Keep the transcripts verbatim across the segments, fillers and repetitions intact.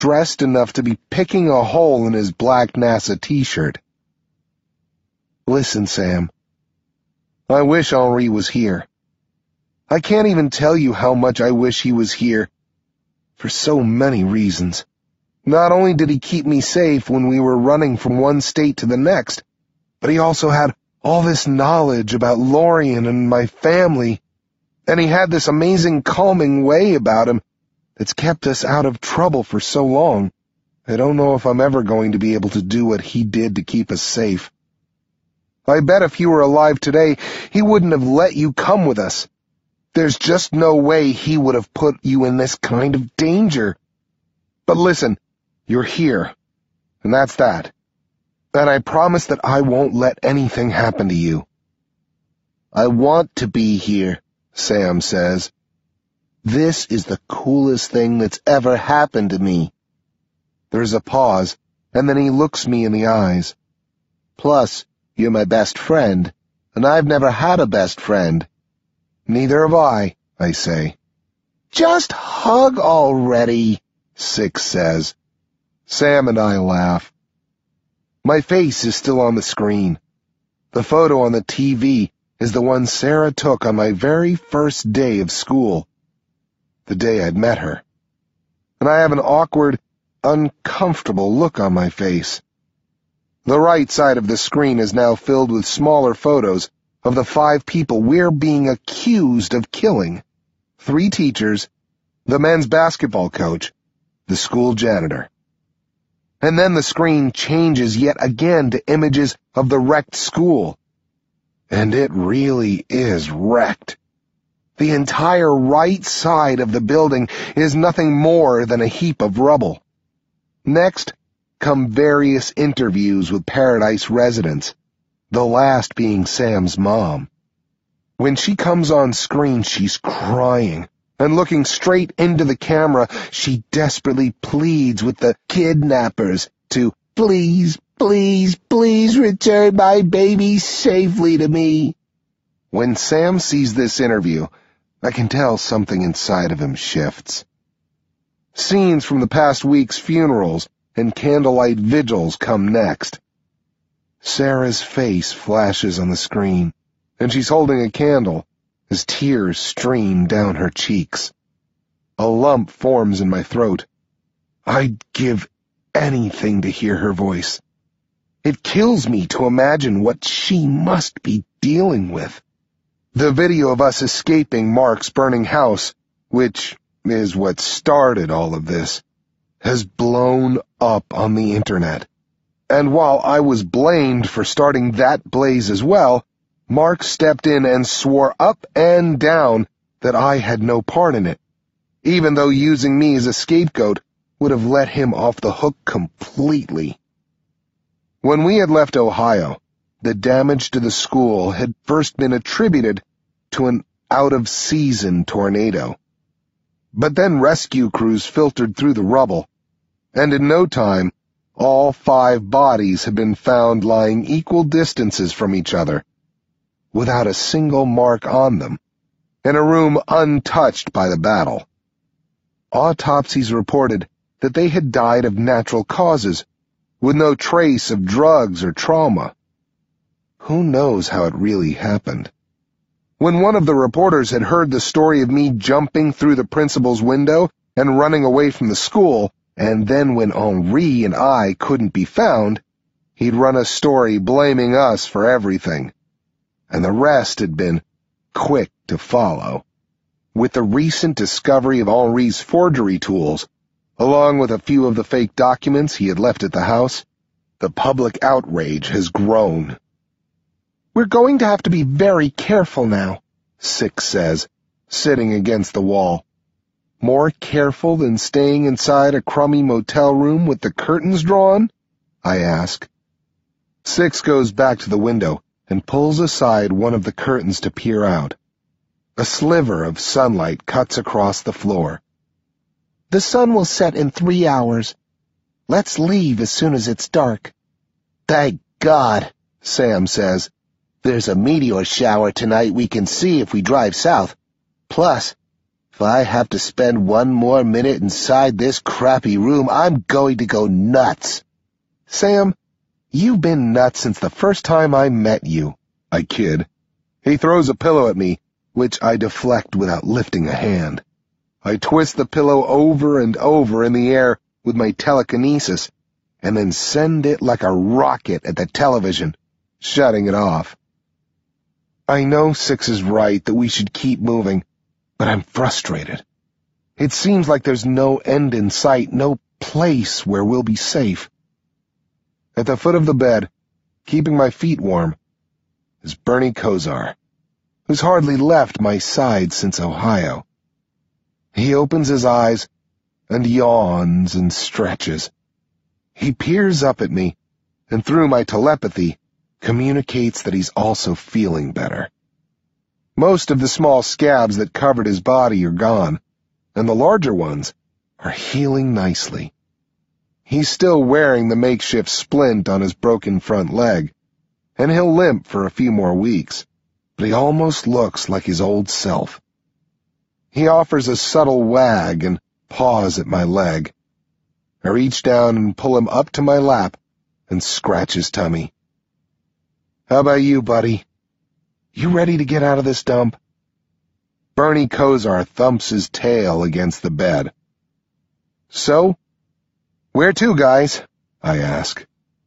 dressed enough to be picking a hole in his black NASA t-shirt. Listen, Sam. I wish Henri was here. I can't even tell you how much I wish he was here, for so many reasons. Not only did he keep me safe when we were running from one state to the next, but he also had all this knowledge about Lorien and my family, and he had this amazing calming way about him that's kept us out of trouble for so long. I don't know if I'm ever going to be able to do what he did to keep us safe. I bet if he were alive today, he wouldn't have let you come with us. There's just no way he would have put you in this kind of danger. But listen, you're here, and that's that. And I promise that I won't let anything happen to you. I want to be here, Sam says. This is the coolest thing that's ever happened to me. There's a pause, and then he looks me in the eyes. Plus, you're my best friend, and I've never had a best friend. Neither have I, I say. Just hug already, Six says. Sam and I laugh. My face is still on the screen. The photo on the T V is the one Sarah took on my very first day of school, the day I'd met her. And I have an awkward, uncomfortable look on my face. The right side of the screen is now filled with smaller photos of the five people we're being accused of killing. Three teachers, the men's basketball coach, the school janitor. And then the screen changes yet again to images of the wrecked school. And it really is wrecked. The entire right side of the building is nothing more than a heap of rubble. Next come various interviews with Paradise residents, the last being Sam's mom. When she comes on screen, she's crying, and looking straight into the camera, she desperately pleads with the kidnappers to please, please, please return my baby safely to me. When Sam sees this interview, I can tell something inside of him shifts. Scenes from the past week's funerals and candlelight vigils come next. Sarah's face flashes on the screen, and she's holding a candle as tears stream down her cheeks. A lump forms in my throat. I'd give anything to hear her voice. It kills me to imagine what she must be dealing with. The video of us escaping Mark's burning house, which is what started all of this, has blown up on the internet. And while I was blamed for starting that blaze as well, Mark stepped in and swore up and down that I had no part in it, even though using me as a scapegoat would have let him off the hook completely. When we had left Ohio, the damage to the school had first been attributed to an out-of-season tornado. But then rescue crews filtered through the rubble, and in no time, all five bodies had been found lying equal distances from each other, without a single mark on them, in a room untouched by the battle. Autopsies reported that they had died of natural causes, with no trace of drugs or trauma. Who knows how it really happened? When one of the reporters had heard the story of me jumping through the principal's window and running away from the school, and then when Henri and I couldn't be found, he'd run a story blaming us for everything. And the rest had been quick to follow. With the recent discovery of Henri's forgery tools, along with a few of the fake documents he had left at the house, the public outrage has grown. We're going to have to be very careful now, Six says, sitting against the wall. More careful than staying inside a crummy motel room with the curtains drawn? I ask. Six goes back to the window and pulls aside one of the curtains to peer out. A sliver of sunlight cuts across the floor. The sun will set in three hours. Let's leave as soon as it's dark. Thank God, Sam says. There's a meteor shower tonight we can see if we drive south. Plus, If I have to spend one more minute inside this crappy room, I'm going to go nuts. Sam, you've been nuts since the first time I met you, I kid. He throws a pillow at me, which I deflect without lifting a hand. I twist the pillow over and over in the air with my telekinesis, and then send it like a rocket at the television, shutting it off. I know Six is right that we should keep moving, but I'm frustrated. It seems like there's no end in sight, no place where we'll be safe. At the foot of the bed, keeping my feet warm, is Bernie Kosar, who's hardly left my side since Ohio. He opens his eyes and yawns and stretches. He peers up at me, and through my telepathy, communicates that he's also feeling better. Most of the small scabs that covered his body are gone, and the larger ones are healing nicely. He's still wearing the makeshift splint on his broken front leg, and he'll limp for a few more weeks, but he almost looks like his old self. He offers a subtle wag and paws at my leg. I reach down and pull him up to my lap and scratch his tummy. How about you, buddy? You ready to get out of this dump? Bernie Kosar thumps his tail against the bed. So? Where to, guys? I ask.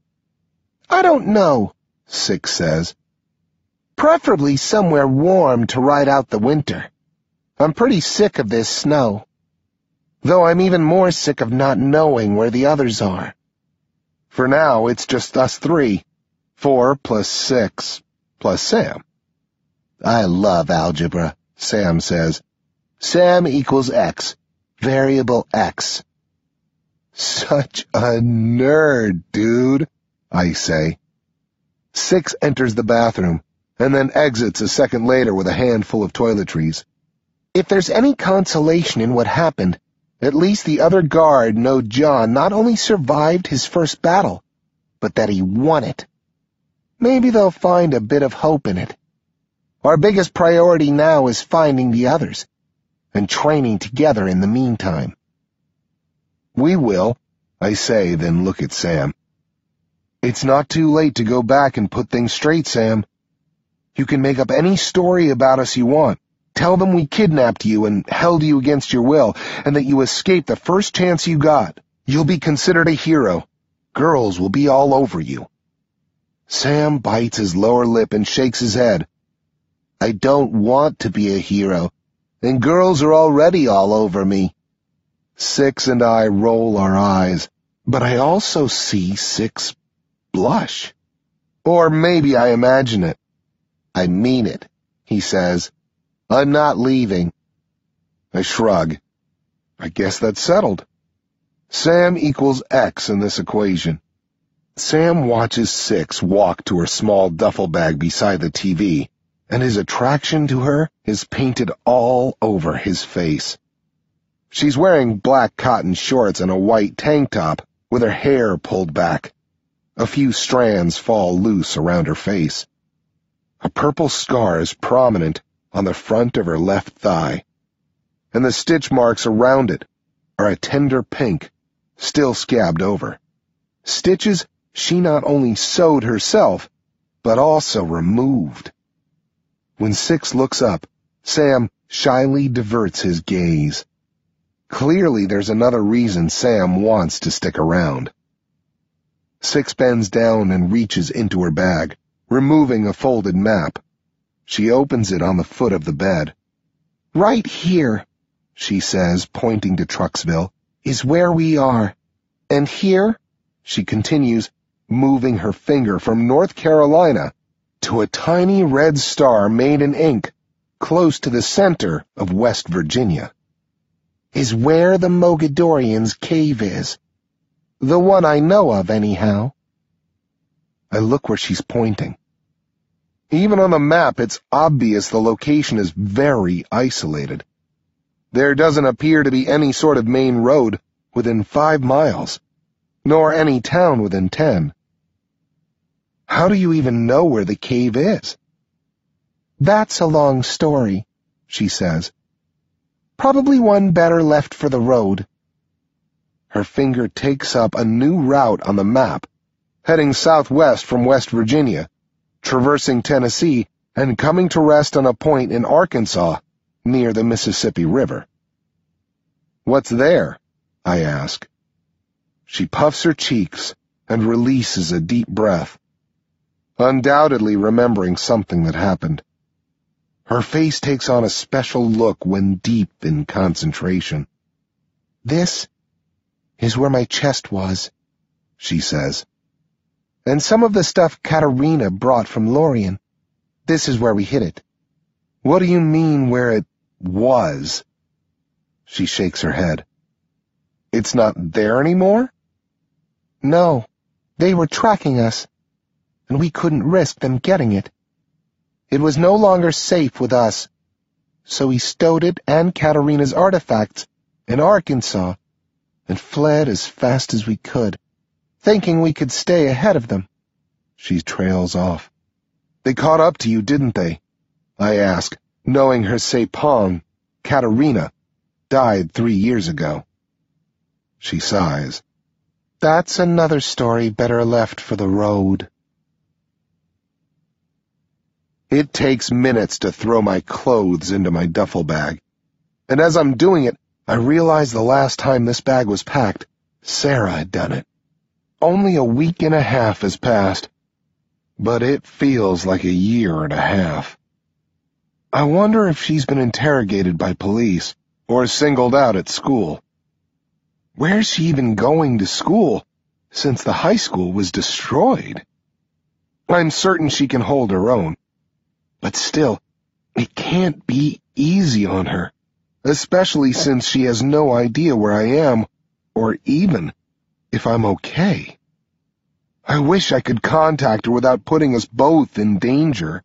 I don't know, Six says. Preferably somewhere warm to ride out the winter. I'm pretty sick of this snow. Though I'm even more sick of not knowing where the others are. For now, it's just us three. Four plus six plus Sam. I love algebra, Sam says. Sam equals X. Variable X. Such a nerd, dude, I say. Six enters the bathroom, and then exits a second later with a handful of toiletries. If there's any consolation in what happened, at least the other guard know John not only survived his first battle, but that he won it. Maybe they'll find a bit of hope in it. Our biggest priority now is finding the others, and training together in the meantime. We will, I say, then look at Sam. It's not too late to go back and put things straight, Sam. You can make up any story about us you want. Tell them we kidnapped you and held you against your will, and that you escaped the first chance you got. You'll be considered a hero. Girls will be all over you. Sam bites his lower lip and shakes his head. I don't want to be a hero, and girls are already all over me. Six and I roll our eyes, but I also see Six blush. Or maybe I imagine it. I mean it, he says. I'm not leaving. I shrug. I guess that's settled. Sam equals X in this equation. Sam watches Six walk to her small duffel bag beside the T V, and his attraction to her is painted all over his face. She's wearing black cotton shorts and a white tank top with her hair pulled back. A few strands fall loose around her face. A purple scar is prominent on the front of her left thigh, and the stitch marks around it are a tender pink, still scabbed over. Stitches she not only sewed herself, but also removed. When Six looks up, Sam shyly diverts his gaze. Clearly there's another reason Sam wants to stick around. Six bends down and reaches into her bag, removing a folded map. She opens it on the foot of the bed. Right here, she says, pointing to Trucksville, is where we are. And here, she continues, moving her finger from North Carolina to a tiny red star made in ink, close to the center of West Virginia, is where the Mogadorians' cave is. The one I know of, anyhow. I look where she's pointing. Even on the map, it's obvious the location is very isolated. There doesn't appear to be any sort of main road within five miles, nor any town within ten. How do you even know where the cave is? That's a long story, she says. Probably one better left for the road. Her finger takes up a new route on the map, heading southwest from West Virginia, traversing Tennessee, and coming to rest on a point in Arkansas, near the Mississippi River. "What's there?" I ask. She puffs her cheeks and releases a deep breath, undoubtedly remembering something that happened. Her face takes on a special look when deep in concentration. "This is where my chest was," she says. "And some of the stuff Katerina brought from Lorien. This is where we hid it." "What do you mean where it was?" She shakes her head. "It's not there anymore?" "No, they were tracking us, and we couldn't risk them getting it. It was no longer safe with us, so we stowed it and Katerina's artifacts in Arkansas and fled as fast as we could, thinking we could stay ahead of them." She trails off. "They caught up to you, didn't they?" I ask, knowing her Sepong, Katerina, died three years ago. She sighs. "That's another story better left for the road." It takes minutes to throw my clothes into my duffel bag, and as I'm doing it, I realize the last time this bag was packed, Sarah had done it. Only a week and a half has passed, but it feels like a year and a half. I wonder if she's been interrogated by police or singled out at school. Where's she even going to school, since the high school was destroyed? I'm certain she can hold her own. But still, it can't be easy on her, especially since she has no idea where I am, or even if I'm okay. I wish I could contact her without putting us both in danger.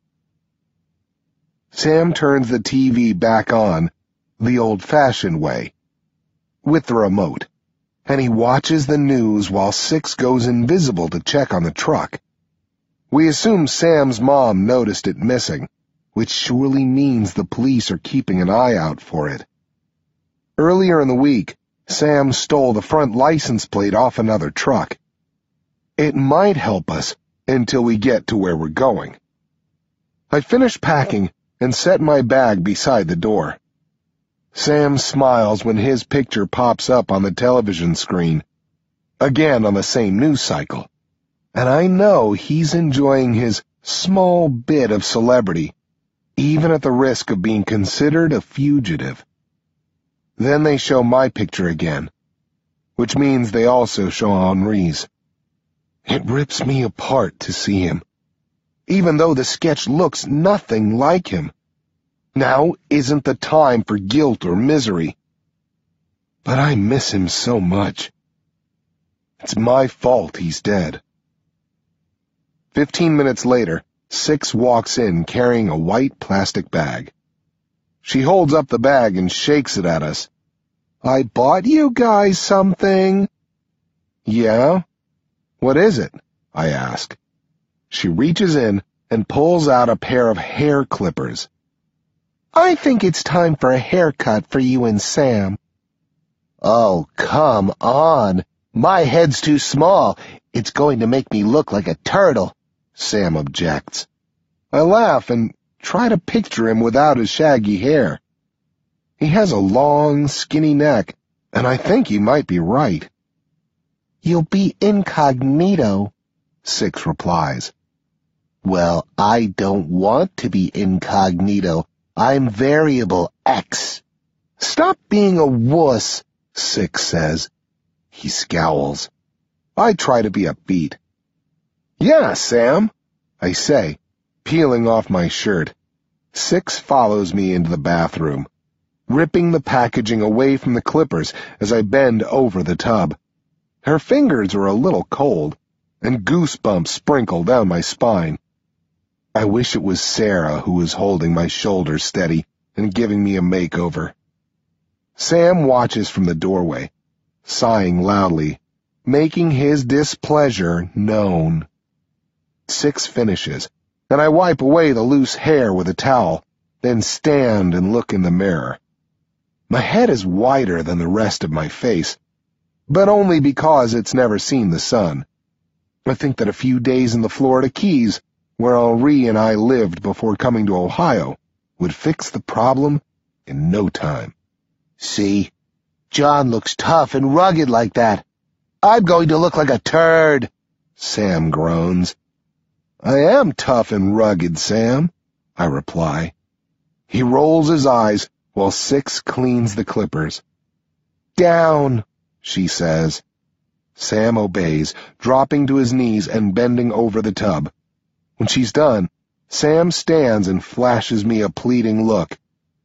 Sam turns the T V back on, the old-fashioned way, with the remote, and he watches the news while Six goes invisible to check on the truck. We assume Sam's mom noticed it missing, which surely means the police are keeping an eye out for it. Earlier in the week, Sam stole the front license plate off another truck. It might help us until we get to where we're going. I finish packing and set my bag beside the door. Sam smiles when his picture pops up on the television screen, again on the same news cycle, and I know he's enjoying his small bit of celebrity, even at the risk of being considered a fugitive. Then they show my picture again, which means they also show Henri's. It rips me apart to see him, even though the sketch looks nothing like him. Now isn't the time for guilt or misery. But I miss him so much. It's my fault he's dead. Fifteen minutes later, Six walks in carrying a white plastic bag. She holds up the bag and shakes it at us. "I bought you guys something." "Yeah? What is it?" I ask. She reaches in and pulls out a pair of hair clippers. "I think it's time for a haircut for you and Sam." "Oh, come on. My head's too small. It's going to make me look like a turtle," Sam objects. I laugh and try to picture him without his shaggy hair. He has a long, skinny neck, and I think he might be right. "You'll be incognito," Six replies. "Well, I don't want to be incognito. I'm variable X." "Stop being a wuss," Six says. He scowls. I try to be upbeat. "Yeah, Sam," I say, peeling off my shirt. Six follows me into the bathroom, ripping the packaging away from the clippers as I bend over the tub. Her fingers are a little cold, and goosebumps sprinkle down my spine. I wish it was Sarah who was holding my shoulders steady and giving me a makeover. Sam watches from the doorway, sighing loudly, making his displeasure known. Six finishes, and I wipe away the loose hair with a towel, then stand and look in the mirror. My head is wider than the rest of my face, but only because it's never seen the sun. I think that a few days in the Florida Keys, where Henri and I lived before coming to Ohio, would fix the problem in no time. See, John looks tough and rugged like that. I'm going to look like a turd, Sam groans. I am tough and rugged, Sam, I reply. He rolls his eyes while Six cleans the clippers. Down, she says. Sam obeys, dropping to his knees and bending over the tub. When she's done, Sam stands and flashes me a pleading look.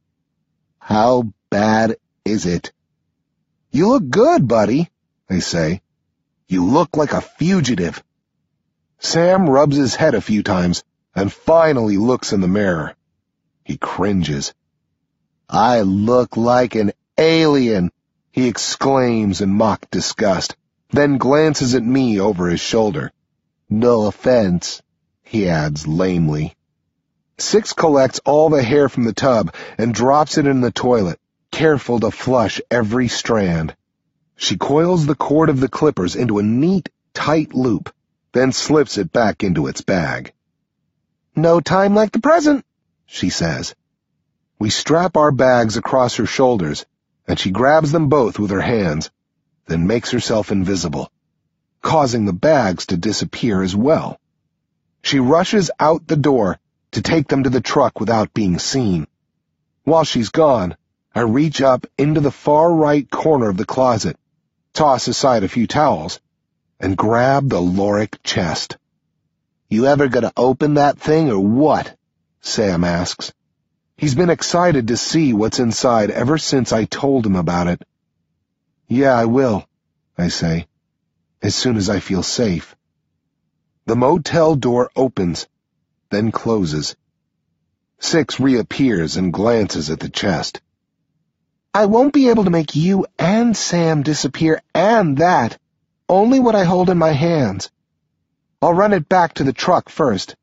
How bad is it? You look good, buddy, I say. You look like a fugitive. Sam rubs his head a few times and finally looks in the mirror. He cringes. I look like an alien, he exclaims in mock disgust, then glances at me over his shoulder. No offense, he adds lamely. Six collects all the hair from the tub and drops it in the toilet, careful to flush every strand. She coils the cord of the clippers into a neat, tight loop, then slips it back into its bag. No time like the present, she says. We strap our bags across her shoulders, and she grabs them both with her hands, then makes herself invisible, causing the bags to disappear as well. She rushes out the door to take them to the truck without being seen. While she's gone, I reach up into the far right corner of the closet, toss aside a few towels, and grab the Lorik chest. You ever gonna open that thing or what? Sam asks. He's been excited to see what's inside ever since I told him about it. Yeah, I will, I say, as soon as I feel safe. The motel door opens, then closes. Six reappears and glances at the chest. I won't be able to make you and Sam disappear and that, only what I hold in my hands. I'll run it back to the truck first.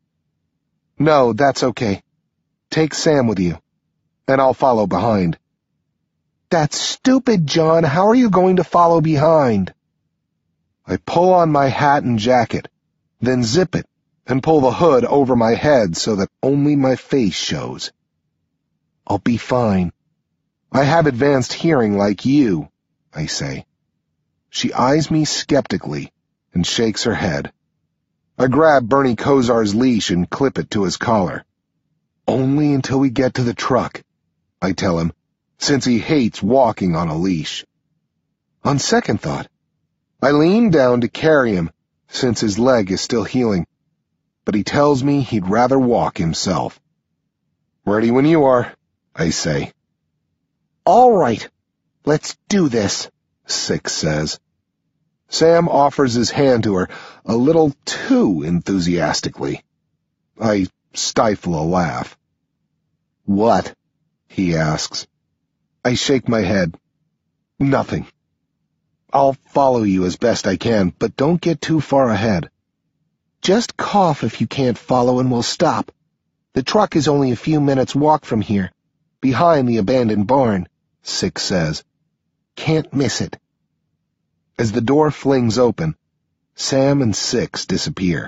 No, that's okay. Take Sam with you, and I'll follow behind. That's stupid, John. How are you going to follow behind? I pull on my hat and jacket, then zip it and pull the hood over my head so that only my face shows. I'll be fine. I have advanced hearing like you, I say. She eyes me skeptically and shakes her head. I grab Bernie Kosar's leash and clip it to his collar. Only until we get to the truck, I tell him, since he hates walking on a leash. On second thought, I lean down to carry him, since his leg is still healing, but he tells me he'd rather walk himself. Ready when you are, I say. All right, let's do this, Six says. Sam offers his hand to her a little too enthusiastically. I stifle a laugh. What? He asks. I shake my head. Nothing. I'll follow you as best I can, but don't get too far ahead. Just cough if you can't follow and we'll stop. The truck is only a few minutes' walk from here, behind the abandoned barn, Six says. Can't miss it. As the door flings open, Sam and Six disappear.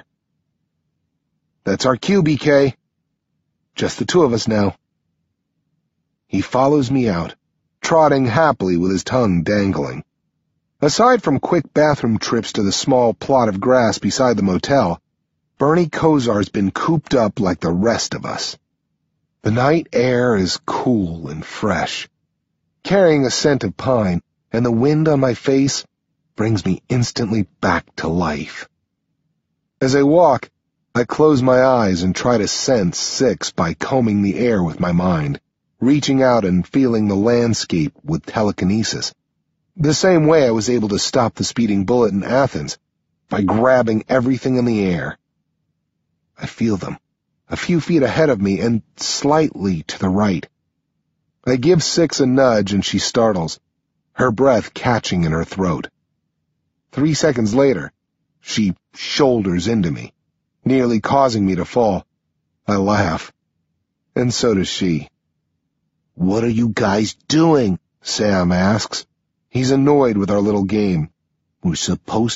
That's our cue, B K. Just the two of us now. He follows me out, trotting happily with his tongue dangling. Aside from quick bathroom trips to the small plot of grass beside the motel, Bernie Kosar's been cooped up like the rest of us. The night air is cool and fresh, carrying a scent of pine, and the wind on my face brings me instantly back to life. As I walk, I close my eyes and try to sense Six by combing the air with my mind, reaching out and feeling the landscape with telekinesis. The same way I was able to stop the speeding bullet in Athens, by grabbing everything in the air. I feel them, a few feet ahead of me and slightly to the right. I give Six a nudge and she startles, her breath catching in her throat. Three seconds later, she shoulders into me, nearly causing me to fall. I laugh, and so does she. "What are you guys doing?" Sam asks. He's annoyed with our little game. "We're supposed